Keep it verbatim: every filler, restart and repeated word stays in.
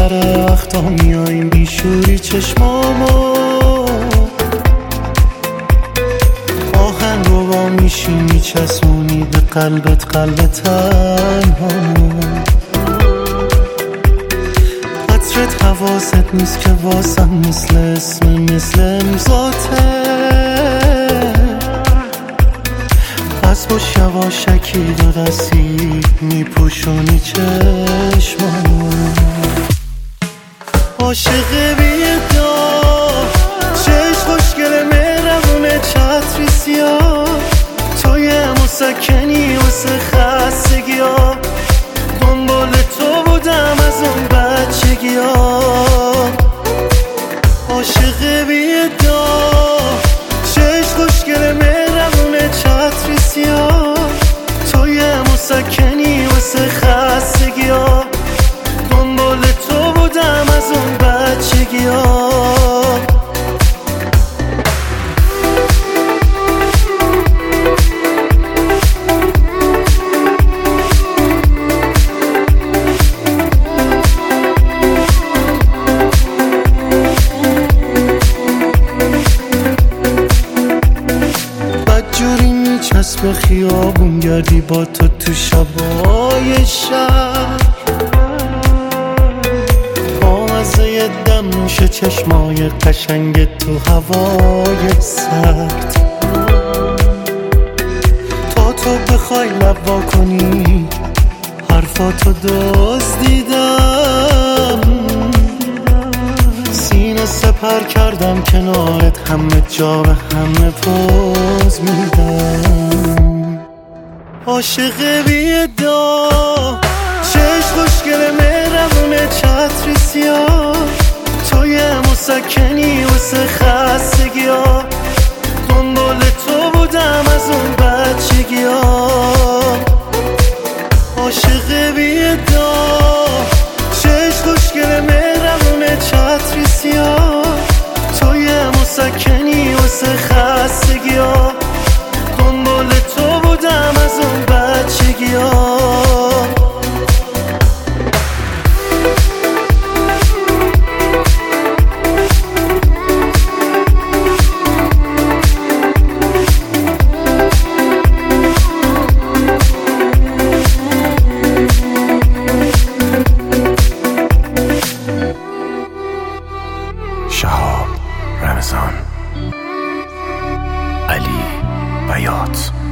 بیشتر وقتا میاییم بیشوری چشمامو آهنگ رو با میشی میچسونی به قلبت قلب تنهامو قطرت حواست نیست که واسم مثل اسم مثل امضاته از باش یواشکی دو دستی میپوشونی چشمامو عاشق بیدار چشم خوشگل مهربونه چتری سیاه توی مسکنی واسه خستگی ها دنبال تو بودم از اون بچگی ها عاشق بیدار چشم خوشگل مهربونه چتری سیاه توی مسکنی واسه خستگی ها دنبال تو بودم از اون بچگی ها بدجوری میچسب خیابون گردی با تو تو شبای شهر بامزه دم نوش چشمای قشنگ تو هوای سرد تا تو بخوای لب وا کنی حرفاتو دزدیدم سینه سپر کردم کنارت همه جا به همه پوز میدم عاشق بیدار چشم خوشگل مهربونه چتری سیاه توی مسکنی واسه خستگی ها دنبال تو بودم از اون بچگی ها عاشق بیدار چشم خوشگل مهربونه چتری سیاه توی مسکنی واسه خستگی ها دنبال تو بودم از اون بچگی ها شهاب رمضان علی بیات